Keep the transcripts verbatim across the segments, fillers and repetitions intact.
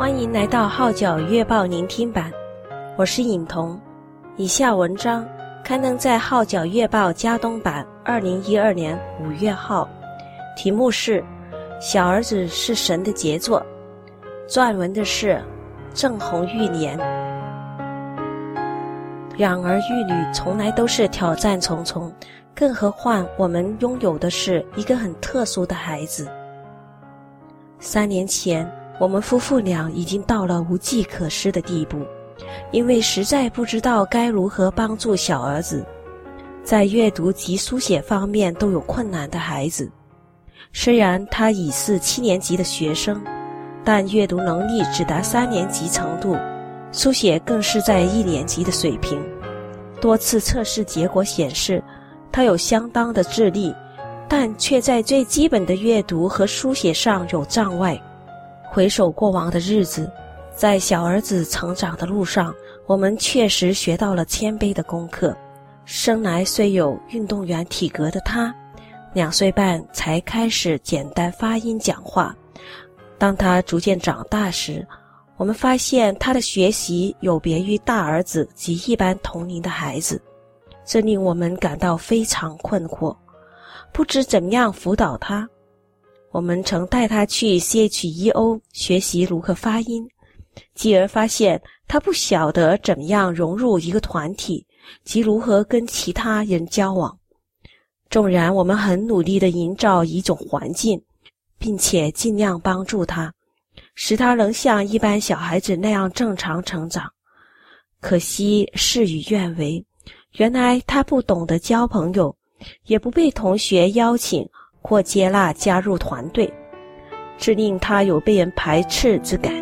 欢迎来到号角月报聆听版，我是颖彤。以下文章刊登在号角月报加东版二零一二年五月号，题目是小儿子是神的杰作，撰文的是郑红玉莲。养儿育女从来都是挑战重重，更何况我们拥有的是一个很特殊的孩子。三年前，我们夫妇俩已经到了无计可施的地步，因为实在不知道该如何帮助小儿子。在阅读及书写方面都有困难的孩子，虽然他已是七年级的学生，但阅读能力只达三年级程度，书写更是在一年级的水平。多次测试结果显示，他有相当的智力，但却在最基本的阅读和书写上有障碍。回首过往的日子，在小儿子成长的路上，我们确实学到了谦卑的功课。生来虽有运动员体格的他，两岁半才开始简单发音讲话。当他逐渐长大时，我们发现他的学习有别于大儿子及一般同龄的孩子，这令我们感到非常困惑，不知怎样辅导他。我们曾带他去 C H E O 学习如何发音，继而发现他不晓得怎么样融入一个团体及如何跟其他人交往。纵然我们很努力地营造一种环境，并且尽量帮助他，使他能像一般小孩子那样正常成长，可惜事与愿违。原来他不懂得交朋友，也不被同学邀请或接纳加入团队，这令他有被人排斥之感。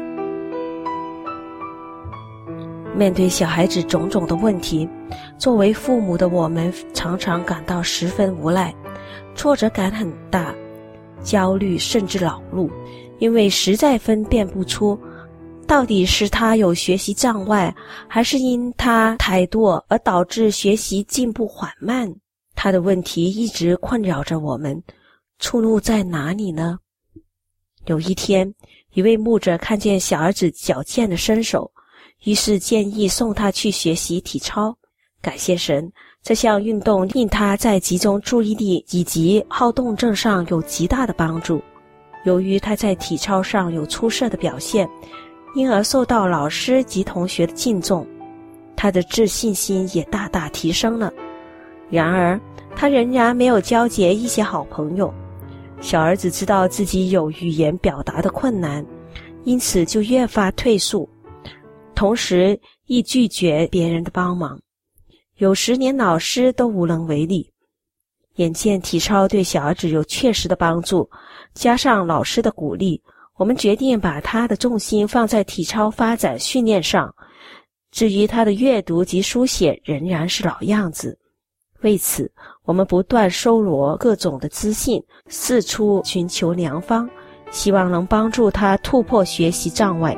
面对小孩子种种的问题，作为父母的我们常常感到十分无奈，挫折感很大，焦虑甚至恼怒，因为实在分辨不出到底是他有学习障碍，还是因他怠惰而导致学习进步缓慢。他的问题一直困扰着我们，出路在哪里呢？有一天，一位牧者看见小儿子矫健的身手，于是建议送他去学习体操。感谢神，这项运动令他在集中注意力以及好动症上有极大的帮助。由于他在体操上有出色的表现，因而受到老师及同学的敬重，他的自信心也大大提升了。然而，他仍然没有交结一些好朋友。小儿子知道自己有语言表达的困难，因此就越发退缩，同时亦拒绝别人的帮忙，有时连老师都无能为力。眼见体操对小儿子有确实的帮助，加上老师的鼓励，我们决定把他的重心放在体操发展训练上，至于他的阅读及书写仍然是老样子。为此，我们不断搜罗各种的资讯，四处寻求良方，希望能帮助他突破学习障碍。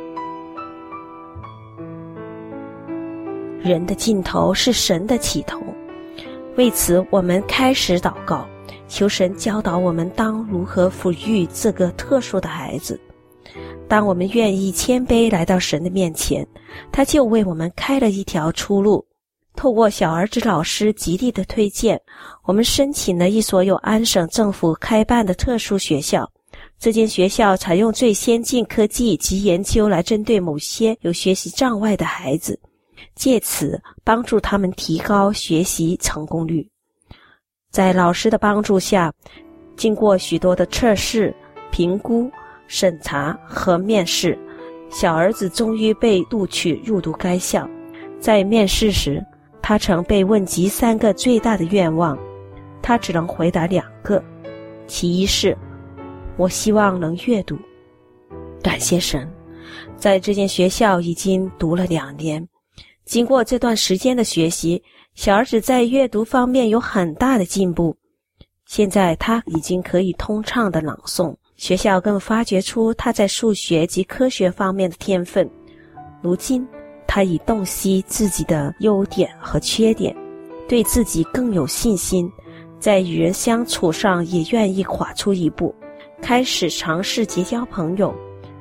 人的尽头是神的起头，为此我们开始祷告，求神教导我们当如何抚育这个特殊的孩子。当我们愿意谦卑来到神的面前，他就为我们开了一条出路。透过小儿子老师极力的推荐，我们申请了一所由安省政府开办的特殊学校。这间学校采用最先进科技及研究来针对某些有学习障碍的孩子，借此帮助他们提高学习成功率。在老师的帮助下，经过许多的测试、评估、审查和面试，小儿子终于被录取入读该校。在面试时，他曾被问及三个最大的愿望，他只能回答两个，其一是我希望能阅读。感谢神，在这间学校已经读了两年，经过这段时间的学习，小儿子在阅读方面有很大的进步，现在他已经可以通畅的朗诵。学校更发掘出他在数学及科学方面的天分，如今他已洞悉自己的优点和缺点，对自己更有信心，在与人相处上也愿意跨出一步，开始尝试结交朋友，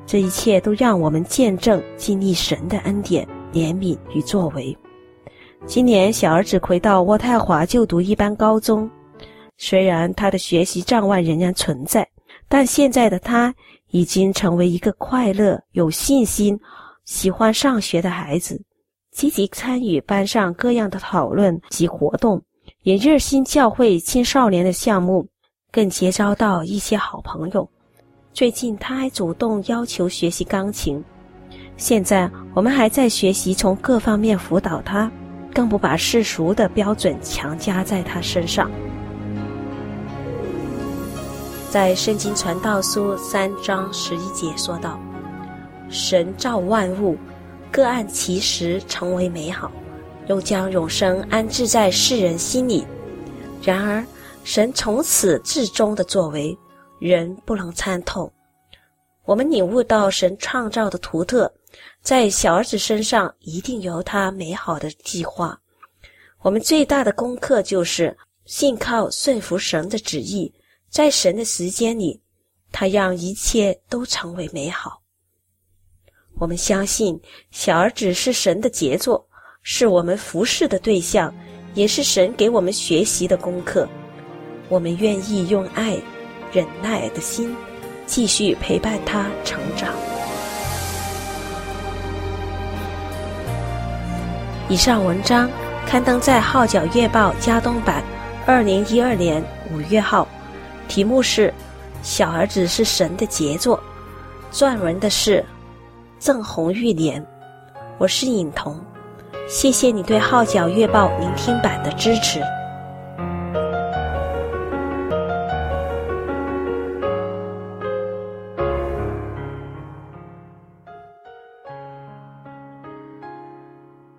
这一切都让我们见证经历神的恩典、怜悯与作为。今年小儿子回到渥太华就读一般高中，虽然他的学习障碍仍然存在，但现在的他已经成为一个快乐、有信心、喜欢上学的孩子，积极参与班上各样的讨论及活动，也热心教会青少年的项目，更结交到一些好朋友。最近他还主动要求学习钢琴，现在我们还在学习从各方面辅导他，更不把世俗的标准强加在他身上。在圣经传道书三章十一节说道，神造万物，各按其时成为美好，又将永生安置在世人心里。然而神从此至终的作为，人不能参透。我们领悟到神创造的图特，在小儿子身上一定有他美好的计划。我们最大的功课就是信靠顺服神的旨意，在神的时间里，他让一切都成为美好。我们相信小儿子是神的杰作，是我们服侍的对象，也是神给我们学习的功课。我们愿意用爱、忍耐的心继续陪伴他成长。以上文章刊登在《号角月报》加东版二零一二年五月号，题目是《小儿子是神的杰作》，撰文的是郑红玉莲。我是颖彤，谢谢你对《号角月报》聆听版的支持。